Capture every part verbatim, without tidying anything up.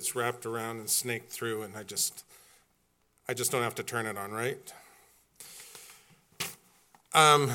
gets wrapped around and snaked through, and I just, I just don't have to turn it on, right? Um,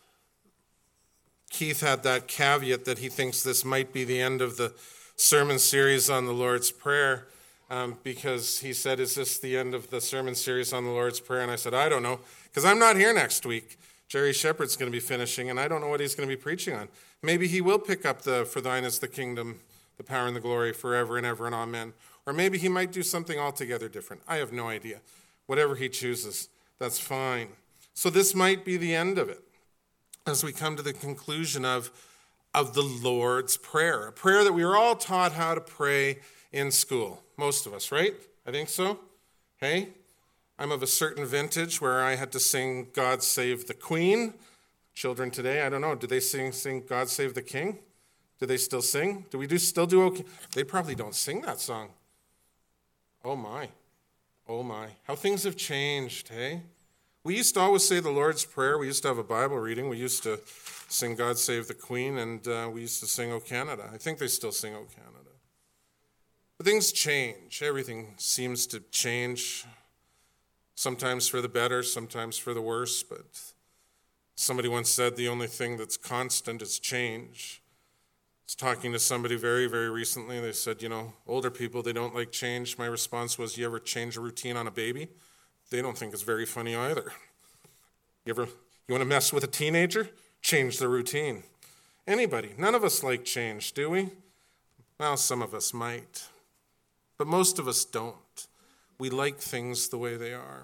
Keith had that caveat that he thinks this might be the end of the sermon series on the Lord's Prayer, um, because he said, is this the end of the sermon series on the Lord's Prayer? And I said, I don't know, because I'm not here next week. Jerry Shepherd's going to be finishing, and I don't know what he's going to be preaching on. Maybe he will pick up the "For thine is the kingdom, the power and the glory, forever and ever and amen." Or maybe he might do something altogether different. I have no idea. Whatever he chooses, that's fine. So this might be the end of it as we come to the conclusion of, of the Lord's Prayer, a prayer that we were all taught how to pray in school. Most of us, right? I think so. Hey? I'm of a certain vintage where I had to sing "God Save the Queen." Children today, I don't know, do they sing sing "God Save the King"? Do they still sing? Do we do still do okay? They probably don't sing that song. Oh my. Oh my. How things have changed, hey? We used to always say the Lord's Prayer. We used to have a Bible reading. We used to sing "God Save the Queen," and uh, we used to sing "O Canada." I think they still sing "O Canada." But things change. Everything seems to change. Sometimes for the better, sometimes for the worse, but somebody once said the only thing that's constant is change. I was talking to somebody very, very recently, and they said, you know, older people, they don't like change. My response was, you ever change a routine on a baby? They don't think it's very funny either. You ever, you want to mess with a teenager? Change the routine. Anybody. None of us like change, do we? Well, some of us might, but most of us don't. We like things the way they are.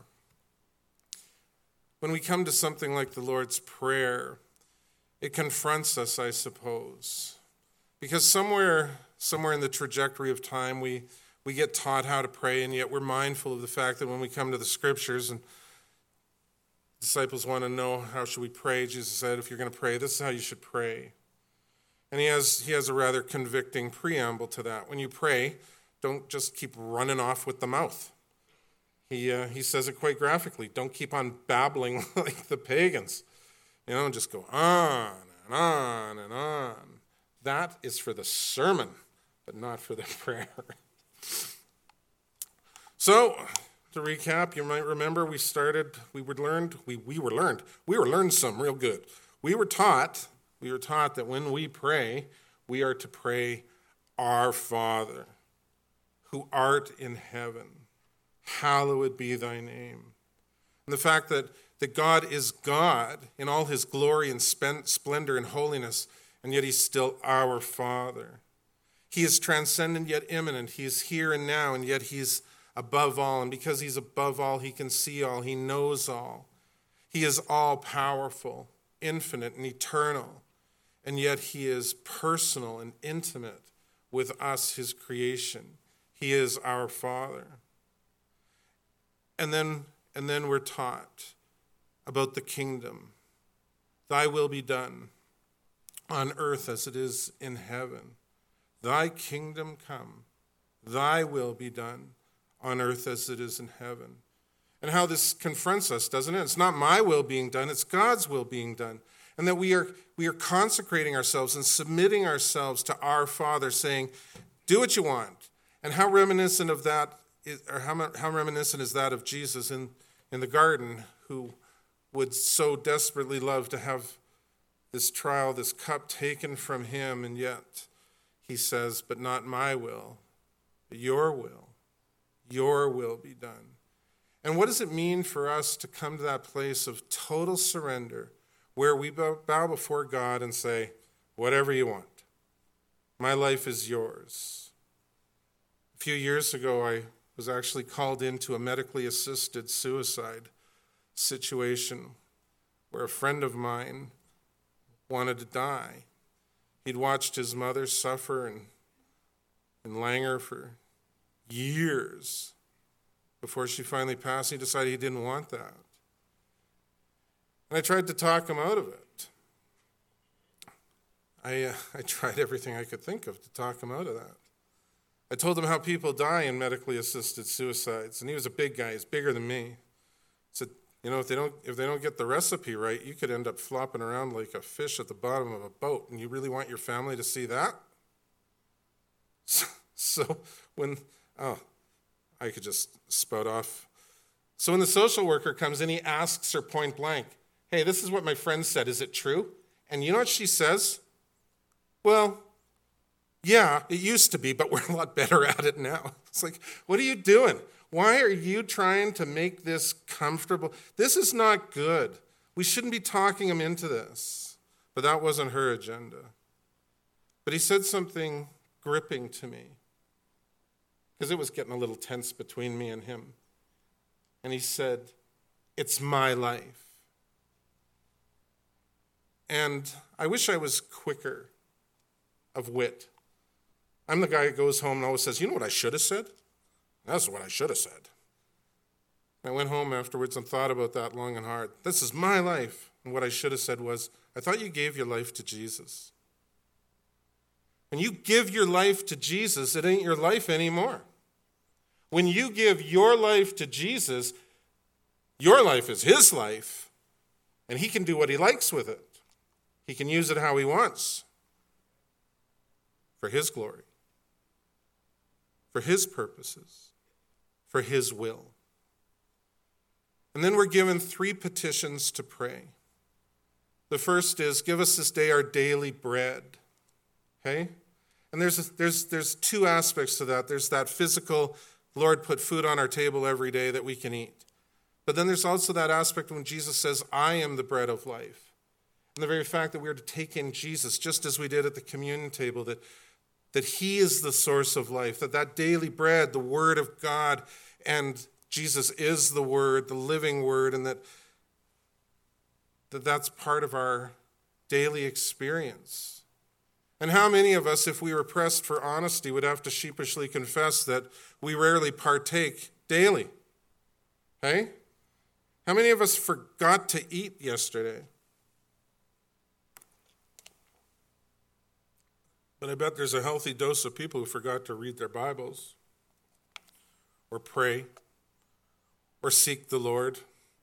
When we come to something like the Lord's Prayer, it confronts us, I suppose. Because somewhere, somewhere in the trajectory of time, we, we get taught how to pray, and yet we're mindful of the fact that when we come to the Scriptures and disciples want to know how should we pray, Jesus said, if you're going to pray, this is how you should pray. And he has, he has a rather convicting preamble to that. When you pray, don't just keep running off with the mouth. He uh, he says it quite graphically. Don't keep on babbling like the pagans. You know, just go on and on and on. That is for the sermon, but not for the prayer. So, to recap, you might remember we started, we were learned, we, we were learned, we were learned some real good. We were taught, we were taught that when we pray, we are to pray, "Our Father, who art in heaven, hallowed be thy name." And the fact that, that God is God in all his glory and splendor and holiness, and yet he's still our Father. He is transcendent yet immanent. He is here and now, and yet he's above all. And because he's above all, he can see all. He knows all. He is all-powerful, infinite, and eternal. And yet he is personal and intimate with us, his creation. He is our Father. And then, and then we're taught about the kingdom. Thy will be done on earth as it is in heaven. Thy kingdom come. Thy will be done on earth as it is in heaven. And how this confronts us, doesn't it? It's not my will being done, it's God's will being done. And that we are, we are consecrating ourselves and submitting ourselves to our Father, saying, do what you want. And how reminiscent of that Is, or how, how reminiscent is that of Jesus in, in the garden, who would so desperately love to have this trial, this cup taken from him, and yet he says, but not my will, but your will. Your will be done. And what does it mean for us to come to that place of total surrender where we bow before God and say, whatever you want, my life is yours? A few years ago, I was actually called into a medically assisted suicide situation where a friend of mine wanted to die. He'd watched his mother suffer in, in languor for years before she finally passed. He decided he didn't want that. And I tried to talk him out of it. I, uh, I tried everything I could think of to talk him out of that. I told him how people die in medically assisted suicides, and he was a big guy. He's bigger than me. I said, you know, if they don't if they don't get the recipe right, you could end up flopping around like a fish at the bottom of a boat, and you really want your family to see that? So, so when Oh, I could just spout off. So when the social worker comes in, he asks her point blank, hey, this is what my friend said. Is it true? And you know what she says? Well, yeah, it used to be, but we're a lot better at it now. It's like, what are you doing? Why are you trying to make this comfortable? This is not good. We shouldn't be talking him into this. But that wasn't her agenda. But he said something gripping to me, because it was getting a little tense between me and him. And he said, it's my life. And I wish I was quicker of wit. I'm the guy who goes home and always says, you know what I should have said? That's what I should have said. I went home afterwards and thought about that long and hard. This is my life. And what I should have said was, I thought you gave your life to Jesus. When you give your life to Jesus, it ain't your life anymore. When you give your life to Jesus, your life is his life, and he can do what he likes with it. He can use it how he wants for his glory, for his purposes, for his will. And then we're given three petitions to pray. The first is, give us this day our daily bread. Okay? And there's, a, there's, there's two aspects to that. There's that physical, Lord, put food on our table every day that we can eat. But then there's also that aspect when Jesus says, I am the bread of life. And the very fact that we are to take in Jesus, just as we did at the communion table, that, that he is the source of life, that that daily bread, the word of God, and Jesus is the word, the living word, and that, that that's part of our daily experience. And how many of us, if we were pressed for honesty, would have to sheepishly confess that we rarely partake daily? Hey? How many of us forgot to eat yesterday? But I bet there's a healthy dose of people who forgot to read their Bibles or pray or seek the Lord.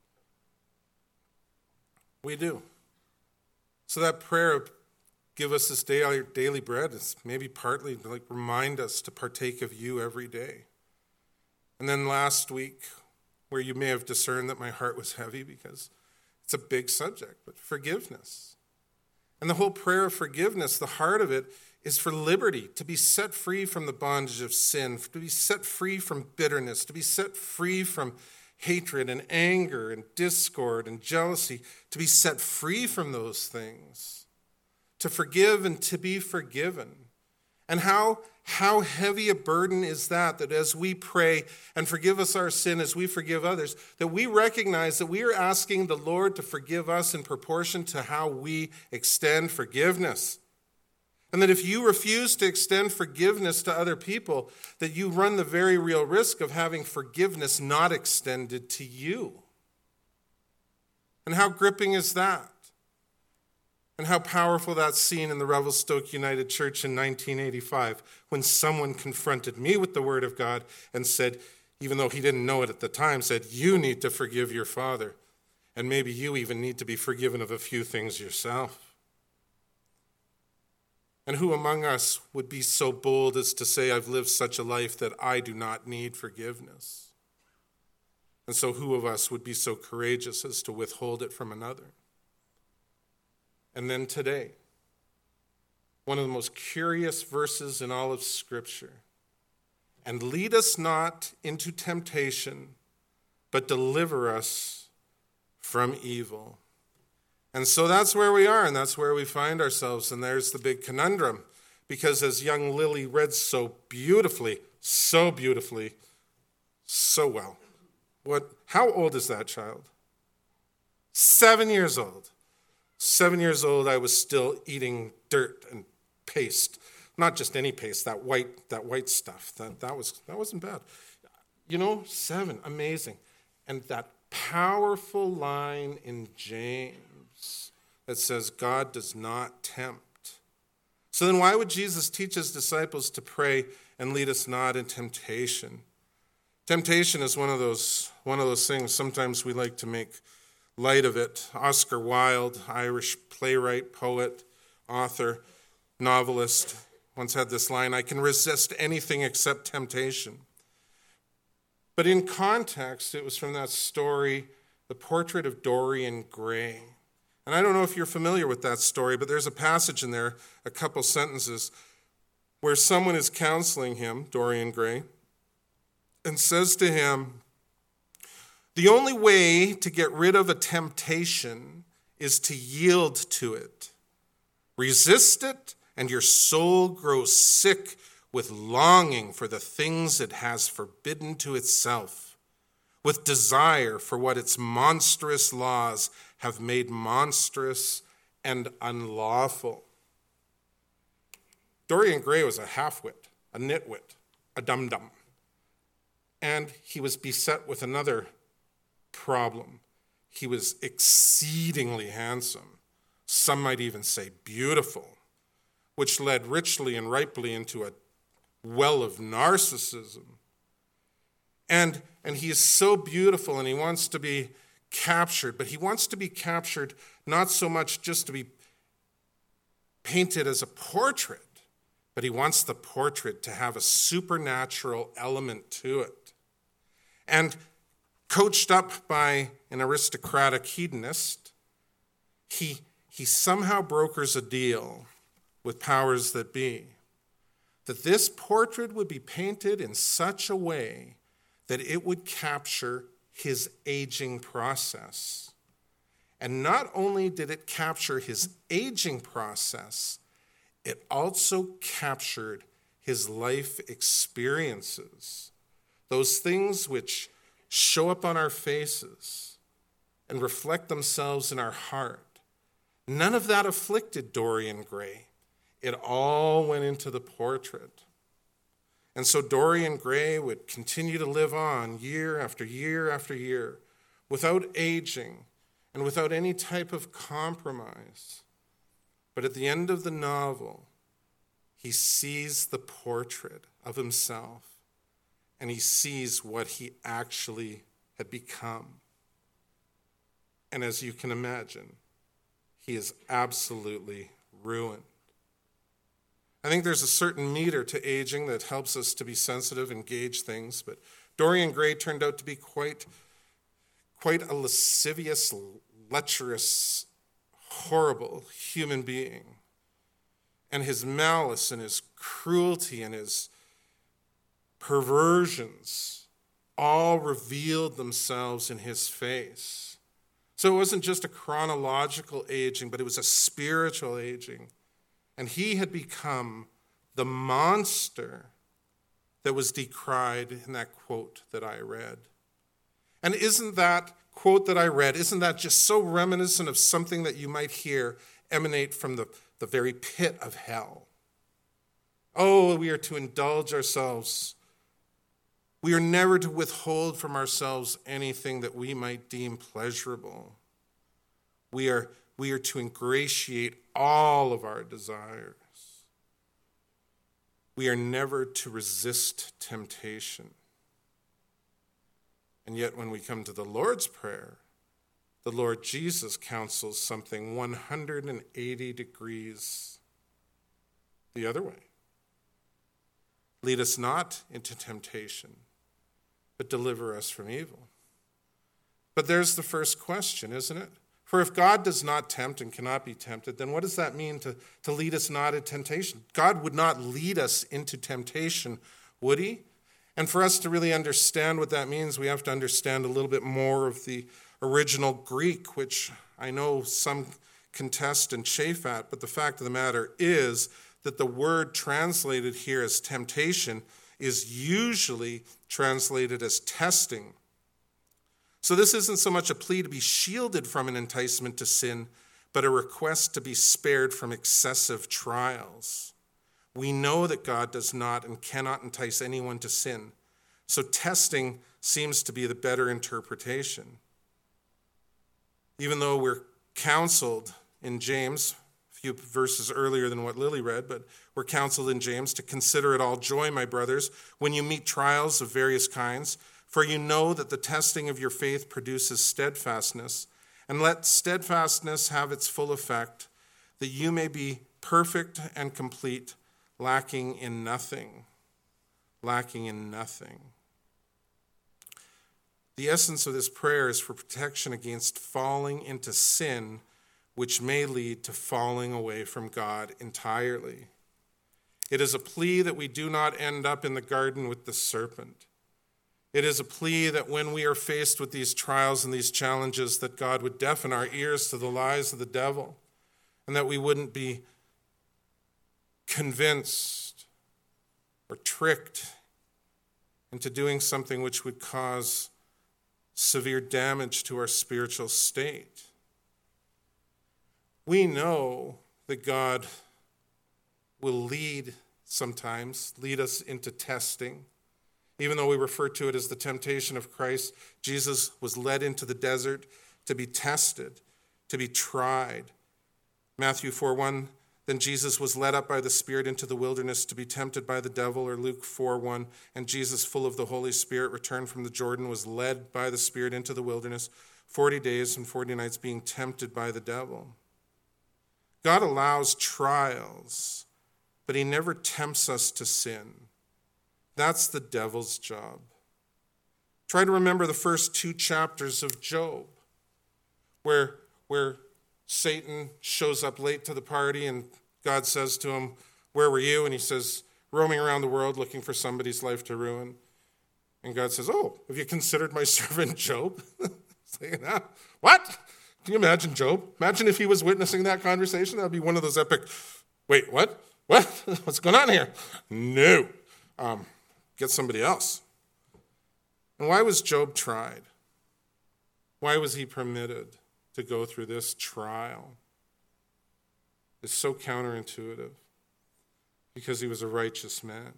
We do. So that prayer of give us this daily, daily bread is maybe partly to like remind us to partake of you every day. And then last week, where you may have discerned that my heart was heavy because it's a big subject, but forgiveness. And the whole prayer of forgiveness, the heart of it is for liberty, to be set free from the bondage of sin, to be set free from bitterness, to be set free from hatred and anger and discord and jealousy, to be set free from those things, to forgive and to be forgiven. And how, how heavy a burden is that, that as we pray and forgive us our sin as we forgive others, that we recognize that we are asking the Lord to forgive us in proportion to how we extend forgiveness. And that if you refuse to extend forgiveness to other people, that you run the very real risk of having forgiveness not extended to you. And how gripping is that? And how powerful that's seen in the Revelstoke United Church in nineteen eighty-five, when someone confronted me with the Word of God and said, even though he didn't know it at the time, said, you need to forgive your father. And maybe you even need to be forgiven of a few things yourself. And who among us would be so bold as to say, I've lived such a life that I do not need forgiveness? And so who of us would be so courageous as to withhold it from another? And then today, one of the most curious verses in all of Scripture. And lead us not into temptation, but deliver us from evil. And so that's where we are, and that's where we find ourselves. And there's the big conundrum. Because as young Lily read so beautifully, so beautifully, so well. What? How old is that child? Seven years old. Seven years old, I was still eating dirt and paste. Not just any paste, that white, that white stuff. That, that, was, that wasn't bad. You know, seven, amazing. And that powerful line in James that says God does not tempt. So then why would Jesus teach his disciples to pray and lead us not in temptation? Temptation is one of those one of those things sometimes we like to make light of it. Oscar Wilde, Irish playwright, poet, author, novelist, once had this line, I can resist anything except temptation. But in context, it was from that story, The Portrait of Dorian Gray. And I don't know if you're familiar with that story, but there's a passage in there, a couple sentences, where someone is counseling him, Dorian Gray, and says to him, the only way to get rid of a temptation is to yield to it. Resist it, and your soul grows sick with longing for the things it has forbidden to itself, with desire for what its monstrous laws have made monstrous and unlawful. Dorian Gray was a half-wit, a nitwit, a dum-dum. And he was beset with another problem. He was exceedingly handsome, some might even say beautiful, which led richly and ripely into a well of narcissism. And, and he is so beautiful and he wants to be captured, but he wants to be captured not so much just to be painted as a portrait, but he wants the portrait to have a supernatural element to it. And coached up by an aristocratic hedonist, he, he somehow brokers a deal with powers that be, that this portrait would be painted in such a way that it would capture his aging process. And not only did it capture his aging process, it also captured his life experiences, those things which show up on our faces and reflect themselves in our heart. None of that afflicted Dorian Gray. It all went into the portrait. And so Dorian Gray would continue to live on year after year after year without aging and without any type of compromise. But at the end of the novel, he sees the portrait of himself and he sees what he actually had become. And as you can imagine, he is absolutely ruined. I think there's a certain meter to aging that helps us to be sensitive and gauge things, but Dorian Gray turned out to be quite, quite a lascivious, lecherous, horrible human being. And his malice and his cruelty and his perversions all revealed themselves in his face. So it wasn't just a chronological aging, but it was a spiritual aging. And he had become the monster that was decried in that quote that I read. And isn't that quote that I read, isn't that just so reminiscent of something that you might hear emanate from the, the very pit of hell? Oh, we are to indulge ourselves. We are never to withhold from ourselves anything that we might deem pleasurable. We are We are to ingratiate all of our desires. We are never to resist temptation. And yet when we come to the Lord's Prayer, the Lord Jesus counsels something one hundred eighty degrees the other way. Lead us not into temptation, but deliver us from evil. But there's the first question, isn't it? For if God does not tempt and cannot be tempted, then what does that mean to, to lead us not into temptation? God would not lead us into temptation, would he? And for us to really understand what that means, we have to understand a little bit more of the original Greek, which I know some contest and chafe at, but the fact of the matter is that the word translated here as temptation is usually translated as testing. So this isn't so much a plea to be shielded from an enticement to sin, but a request to be spared from excessive trials. We know that God does not and cannot entice anyone to sin, so testing seems to be the better interpretation. Even though we're counseled in James, a few verses earlier than what Lily read, but we're counseled in James to consider it all joy, my brothers, when you meet trials of various kinds, for you know that the testing of your faith produces steadfastness, and let steadfastness have its full effect, that you may be perfect and complete, lacking in nothing. Lacking in nothing. The essence of this prayer is for protection against falling into sin, which may lead to falling away from God entirely. It is a plea that we do not end up in the garden with the serpent. It is a plea that when we are faced with these trials and these challenges, that God would deafen our ears to the lies of the devil, and that we wouldn't be convinced or tricked into doing something which would cause severe damage to our spiritual state. We know that God will lead sometimes, lead us into testing. Even though we refer to it as the temptation of Christ, Jesus was led into the desert to be tested, to be tried. Matthew four one, then Jesus was led up by the Spirit into the wilderness to be tempted by the devil, or Luke four one, and Jesus, full of the Holy Spirit, returned from the Jordan, was led by the Spirit into the wilderness, forty days and forty nights being tempted by the devil. God allows trials, but he never tempts us to sin. That's the devil's job. Try to remember the first two chapters of Job, where, where Satan shows up late to the party and God says to him, where were you? And he says, roaming around the world looking for somebody's life to ruin. And God says, oh, have you considered my servant Job? Saying, ah, what? Can you imagine Job? Imagine if he was witnessing that conversation. That would be one of those epic, wait, what? What? What's going on here? No. Um, get somebody else. And why was Job tried? Why was he permitted to go through this trial? It's so counterintuitive. Because he was a righteous man.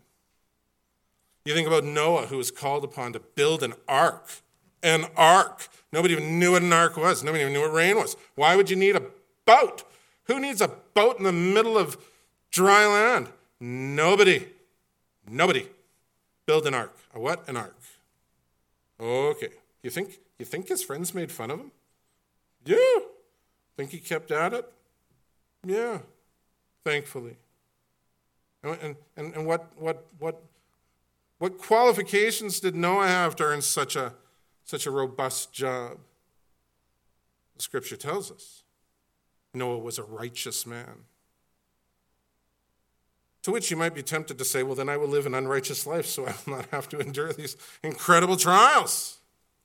You think about Noah, who was called upon to build an ark. An ark. Nobody even knew what an ark was. Nobody even knew what rain was. Why would you need a boat? Who needs a boat in the middle of dry land? Nobody. Nobody. Build an ark. A what? An ark. Okay. You think you think his friends made fun of him? Yeah. Think he kept at it? Yeah. Thankfully. And and, and what what what what qualifications did Noah have to earn such a such a robust job? The scripture tells us Noah was a righteous man. To which you might be tempted to say, well, then I will live an unrighteous life so I will not have to endure these incredible trials.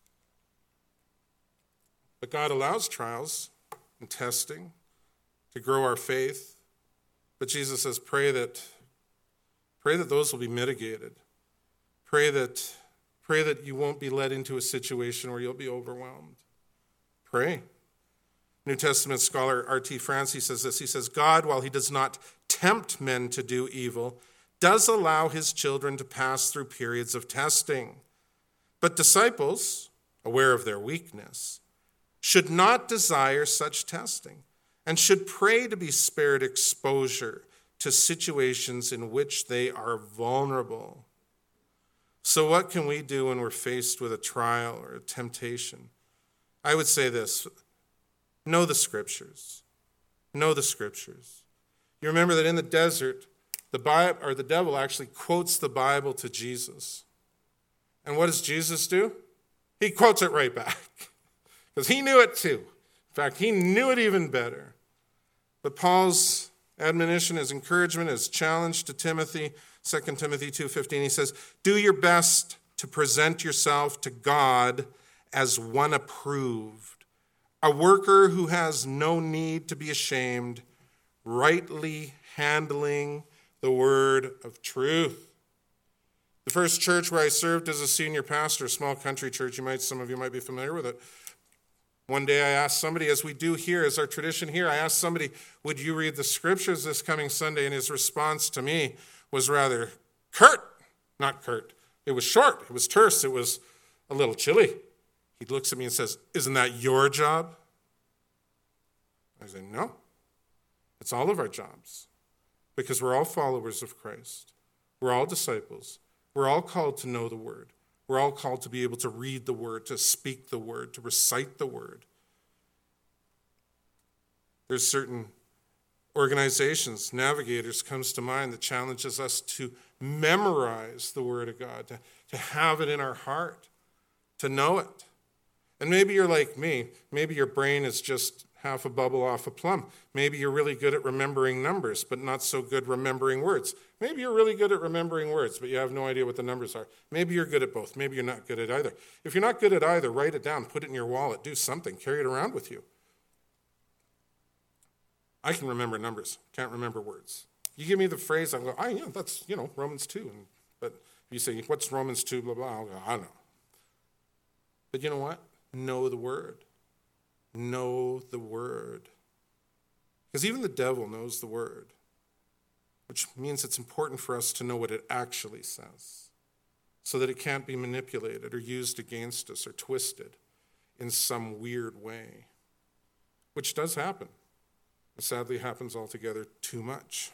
But God allows trials and testing to grow our faith. But Jesus says, pray that, pray that those will be mitigated. Pray that, pray that you won't be led into a situation where you'll be overwhelmed. Pray. New Testament scholar R T France says this. He says, God, while he does not tempt men to do evil, does allow his children to pass through periods of testing. But disciples, aware of their weakness, should not desire such testing and should pray to be spared exposure to situations in which they are vulnerable. So what can we do when we're faced with a trial or a temptation? I would say this. Know the scriptures. Know the scriptures. You remember that in the desert, the Bible, or the devil actually quotes the Bible to Jesus. And what does Jesus do? He quotes it right back. Because he knew it too. In fact, he knew it even better. But Paul's admonition, his encouragement, his challenge to Timothy, Second Timothy two fifteen, he says, do your best to present yourself to God as one approved, a worker who has no need to be ashamed, rightly handling the word of truth. The first church where I served as a senior pastor, a small country church, you might, some of you might be familiar with it. One day I asked somebody, as we do here, as our tradition here, I asked somebody, would you read the scriptures this coming Sunday? And his response to me was rather curt. Not curt. It was short. It was terse. It was a little chilly. He looks at me and says, isn't that your job? I say, no. It's all of our jobs. Because we're all followers of Christ. We're all disciples. We're all called to know the word. We're all called to be able to read the word, to speak the word, to recite the word. There's certain organizations, Navigators comes to mind, that challenges us to memorize the word of God, to, to have it in our heart. to know it. And maybe you're like me. Maybe your brain is just half a bubble off a plum. Maybe you're really good at remembering numbers, but not so good remembering words. Maybe you're really good at remembering words, but you have no idea what the numbers are. Maybe you're good at both. Maybe you're not good at either. If you're not good at either, write it down, put it in your wallet, do something, carry it around with you. I can remember numbers, can't remember words. You give me the phrase, I'll go, oh, yeah, that's, you know, Romans two. And, but if you say, what's Romans two, blah, blah, I'll go, I don't know. But you know what? Know the word. Know the word. Because even the devil knows the word, which means it's important for us to know what it actually says so that it can't be manipulated or used against us or twisted in some weird way, which does happen. It sadly happens altogether too much.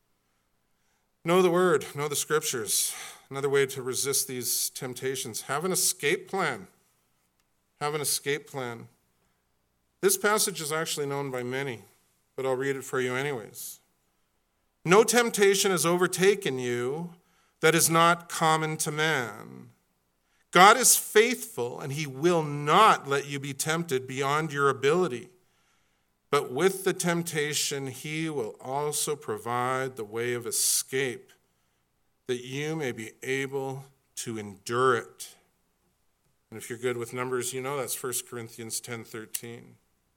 Know the word, know the scriptures. Another way to resist these temptations, have an escape plan. Have an escape plan. This passage is actually known by many, but I'll read it for you anyways. No temptation has overtaken you that is not common to man. God is faithful, and he will not let you be tempted beyond your ability. But with the temptation, he will also provide the way of escape, that you may be able to endure it. And if you're good with numbers, you know that's First Corinthians ten thirteen.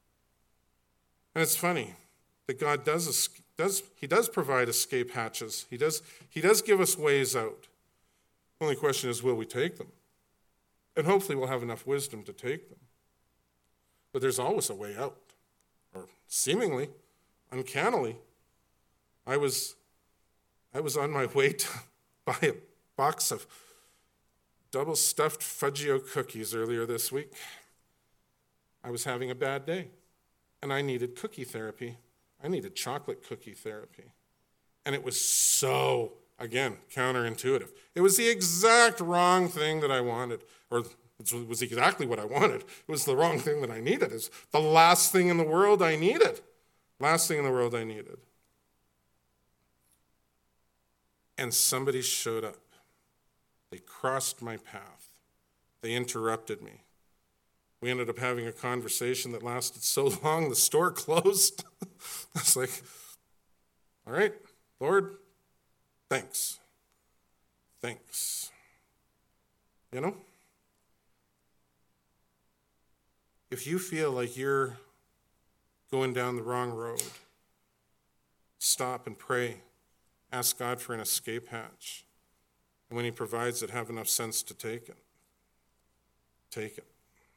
And it's funny that God does, does he does provide escape hatches. He does, he does give us ways out. The only question is, will we take them? And hopefully we'll have enough wisdom to take them. But there's always a way out. Or seemingly, uncannily. I was, I was on my way to buy a box of double-stuffed Fudgio cookies earlier this week. I was having a bad day. And I needed cookie therapy. I needed chocolate cookie therapy. And it was so, again, counterintuitive. It was the exact wrong thing that I wanted. Or it was exactly what I wanted. It was the wrong thing that I needed. It's the last thing in the world I needed. Last thing in the world I needed. And somebody showed up. They crossed my path. They interrupted me. We ended up having a conversation that lasted so long, the store closed. I was like, all right, Lord, thanks. Thanks. You know? If you feel like you're going down the wrong road, stop and pray. Ask God for an escape hatch. And when he provides it, have enough sense to take it. Take it.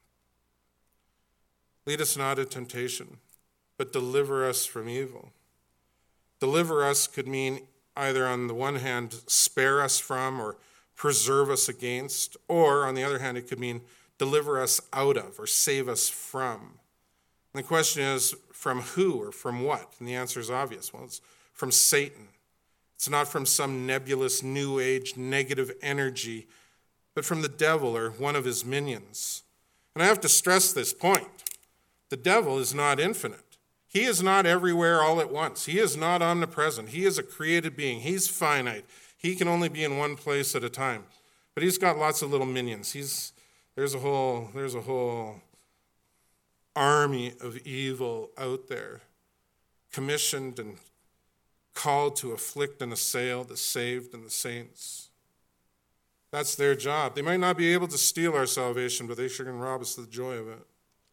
Lead us not into temptation, but deliver us from evil. Deliver us could mean either on the one hand, spare us from or preserve us against, or on the other hand, it could mean deliver us out of or save us from. And the question is, from who or from what? And the answer is obvious. Well, it's from Satan. It's not from some nebulous new age negative energy, but from the devil or one of his minions. And I have to stress this point. The devil is not infinite. He is not everywhere all at once. He is not omnipresent. He is a created being. He's finite. He can only be in one place at a time. But he's got lots of little minions. He's there's a whole there's a whole army of evil out there, commissioned and called to afflict and assail the saved and the saints. That's their job. They might not be able to steal our salvation, but they sure can rob us of the joy of it.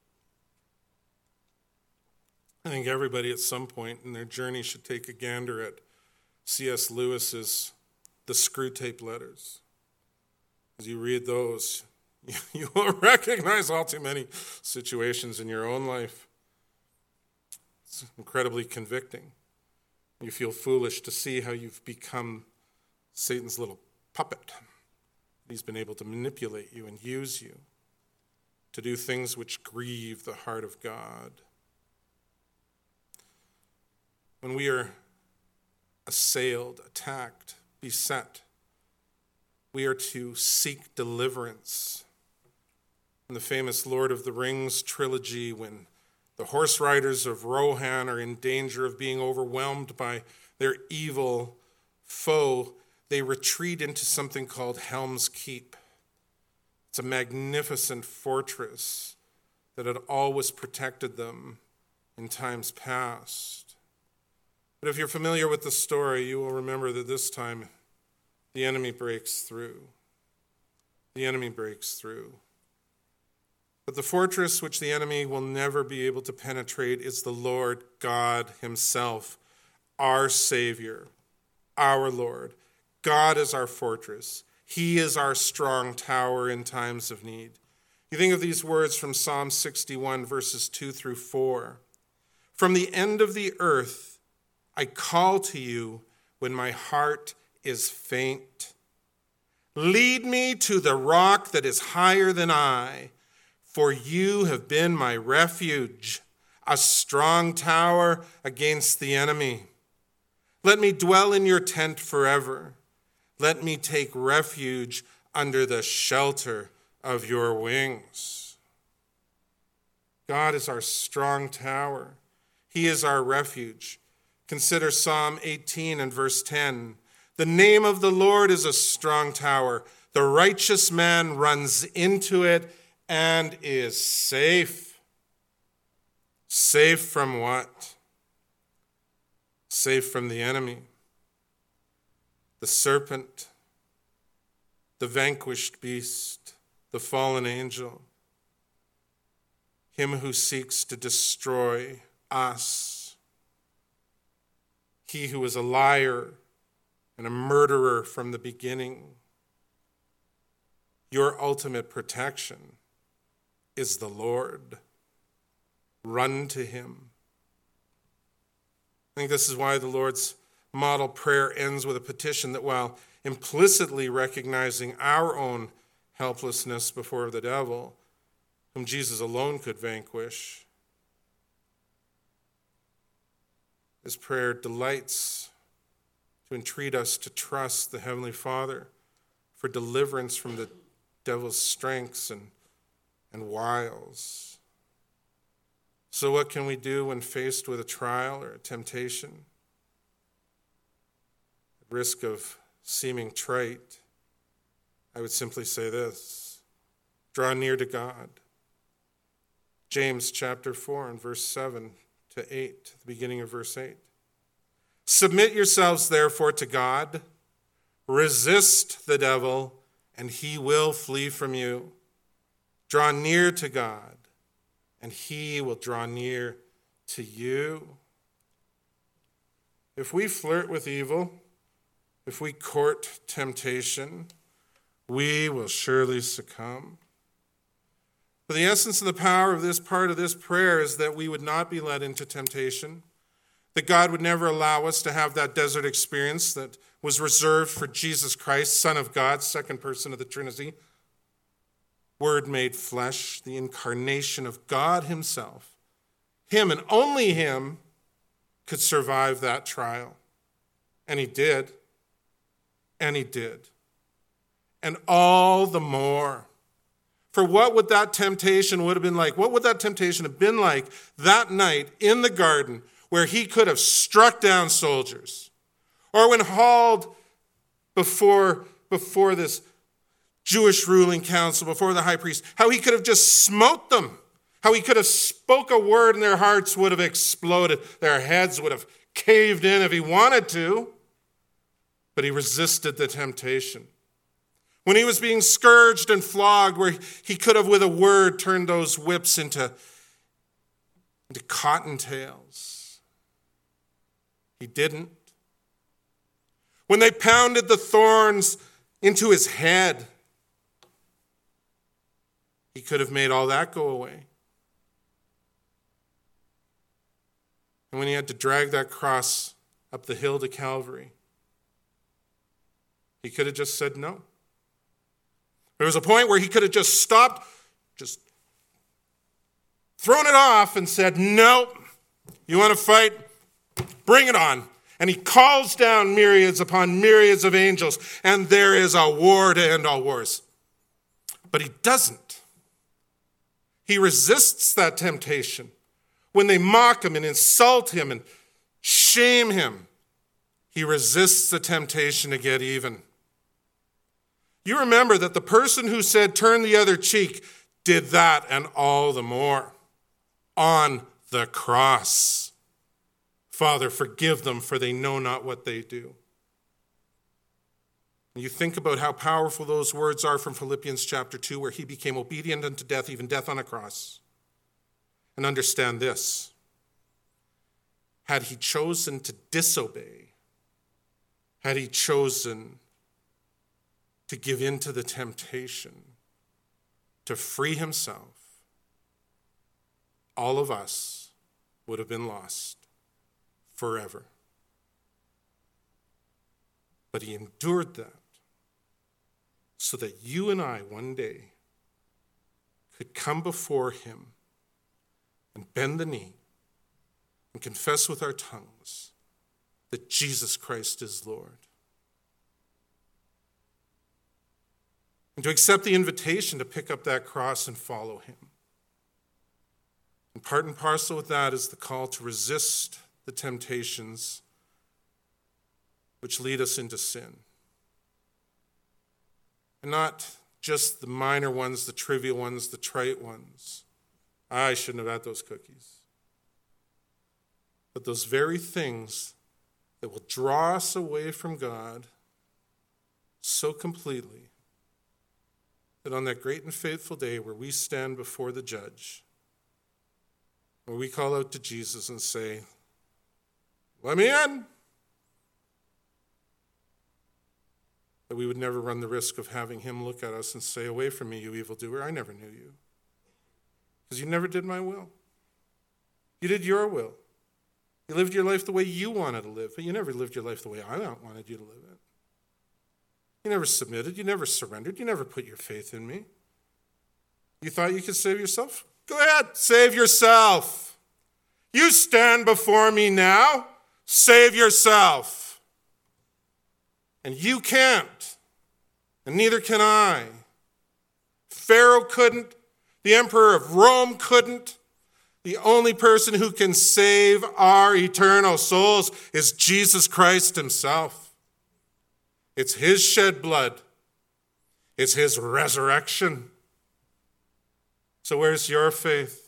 I think everybody at some point in their journey should take a gander at C S Lewis's The Screwtape Letters. As you read those, you will recognize all too many situations in your own life. It's incredibly convicting. You feel foolish to see how you've become Satan's little puppet. He's been able to manipulate you and use you to do things which grieve the heart of God. When we are assailed, attacked, beset, we are to seek deliverance. In the famous Lord of the Rings trilogy, when the horse riders of Rohan are in danger of being overwhelmed by their evil foe, they retreat into something called Helm's Keep. It's a magnificent fortress that had always protected them in times past. But if you're familiar with the story, you will remember that this time the enemy breaks through. The enemy breaks through. But the fortress which the enemy will never be able to penetrate is the Lord God himself, our Savior, our Lord. God is our fortress. He is our strong tower in times of need. You think of these words from Psalm sixty-one, verses two through four. From the end of the earth, I call to you when my heart is faint. Lead me to the rock that is higher than I, for you have been my refuge, a strong tower against the enemy. Let me dwell in your tent forever. Let me take refuge under the shelter of your wings. God is our strong tower. He is our refuge. Consider Psalm eighteen and verse ten. The name of the Lord is a strong tower. The righteous man runs into it and is safe. Safe from what? Safe from the enemy, the serpent, the vanquished beast, the fallen angel, him who seeks to destroy us, he who is a liar and a murderer from the beginning. Your ultimate protection is the Lord. Run to him. I think this is why the Lord's model prayer ends with a petition that, while implicitly recognizing our own helplessness before the devil, whom Jesus alone could vanquish, this prayer delights to entreat us to trust the Heavenly Father for deliverance from the devil's strengths and, and wiles. So what can we do when faced with a trial or a temptation? At risk of seeming trite, I would simply say this: draw near to God. James chapter four and verse seven to eight, the beginning of verse eight. Submit yourselves therefore to God. Resist the devil, and he will flee from you. Draw near to God, and he will draw near to you. If we flirt with evil, if we court temptation, we will surely succumb. But the essence and the power of this part of this prayer is that we would not be led into temptation, that God would never allow us to have that desert experience that was reserved for Jesus Christ, Son of God, second person of the Trinity, Word made flesh, the incarnation of God himself. Him and only him could survive that trial. And he did. And he did. And all the more. For what would that temptation would have been like? What would that temptation have been like that night in the garden where he could have struck down soldiers? Or when hauled before, before this Jewish ruling council, before the high priest, how he could have just smote them, how he could have spoke a word and their hearts would have exploded, their heads would have caved in if he wanted to, but he resisted the temptation. When he was being scourged and flogged, where he could have with a word turned those whips into, into cottontails, he didn't. When they pounded the thorns into his head, he could have made all that go away. And when he had to drag that cross up the hill to Calvary, he could have just said no. There was a point where he could have just stopped, just thrown it off and said, no, you want to fight? Bring it on. And he calls down myriads upon myriads of angels, and there is a war to end all wars. But he doesn't. He resists that temptation. When they mock him and insult him and shame him, he resists the temptation to get even. You remember that the person who said, turn the other cheek, did that and all the more on the cross. Father, forgive them, for they know not what they do. And you think about how powerful those words are from Philippians chapter two, where he became obedient unto death, even death on a cross. And understand this. Had he chosen to disobey, had he chosen to give in to the temptation, to free himself, all of us would have been lost forever. But he endured that so that you and I one day could come before him and bend the knee and confess with our tongues that Jesus Christ is Lord. And to accept the invitation to pick up that cross and follow him. And part and parcel with that is the call to resist the temptations which lead us into sin. And not just the minor ones, the trivial ones, the trite ones. I shouldn't have had those cookies. But those very things that will draw us away from God so completely that on that great and faithful day where we stand before the judge, where we call out to Jesus and say, let me in, that we would never run the risk of having him look at us and say, away from me, you evildoer, I never knew you. Because you never did my will. You did your will. You lived your life the way you wanted to live, but you never lived your life the way I wanted you to live it. You never submitted. You never surrendered. You never put your faith in me. You thought you could save yourself? Go ahead, save yourself. You stand before me now, save yourself. And you can't, and neither can I. Pharaoh couldn't. The emperor of Rome couldn't. The only person who can save our eternal souls is Jesus Christ himself. It's his shed blood. It's his resurrection. So where's your faith?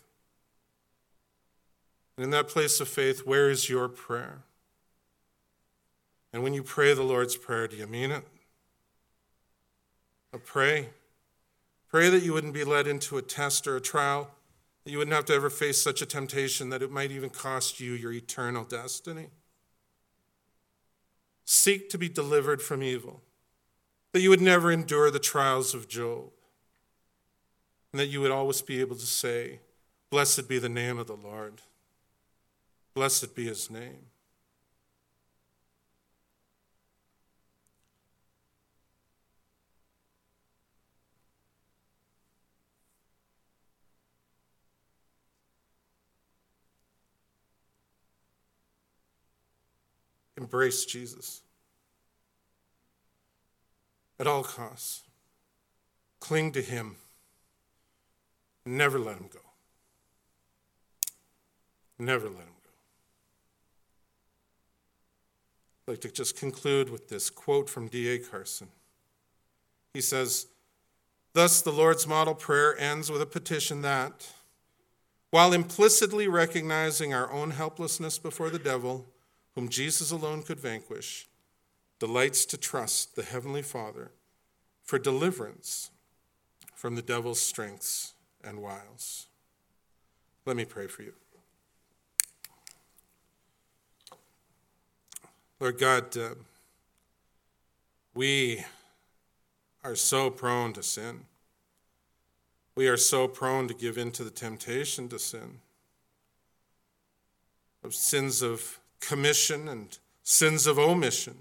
And in that place of faith, where is your prayer? And when you pray the Lord's Prayer, do you mean it? Or pray. Pray that you wouldn't be led into a test or a trial, that you wouldn't have to ever face such a temptation that it might even cost you your eternal destiny. Seek to be delivered from evil, that you would never endure the trials of Job, and that you would always be able to say, blessed be the name of the Lord. Blessed be his name. Embrace Jesus at all costs. Cling to him. Never let him go. Never let him go. I'd like to just conclude with this quote from D A Carson. He says, thus the Lord's model prayer ends with a petition that, while implicitly recognizing our own helplessness before the devil, whom Jesus alone could vanquish, delights to trust the Heavenly Father for deliverance from the devil's strengths and wiles. Let me pray for you. Lord God, uh, we are so prone to sin. We are so prone to give in to the temptation to sin, of sins of commission and sins of omission,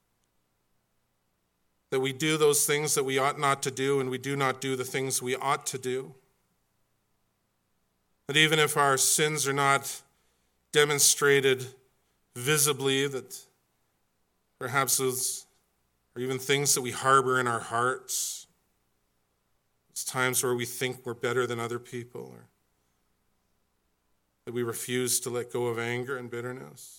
that we do those things that we ought not to do and we do not do the things we ought to do, that even if our sins are not demonstrated visibly, that perhaps those are even things that we harbor in our hearts. It's times where we think we're better than other people, or that we refuse to let go of anger and bitterness.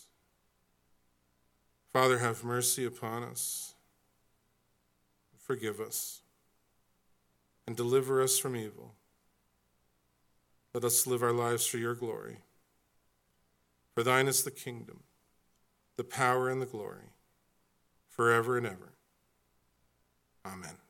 Father, have mercy upon us. Forgive us. and deliver us from evil. Let us live our lives for your glory. For thine is the kingdom, the power, and the glory, forever and ever. Amen.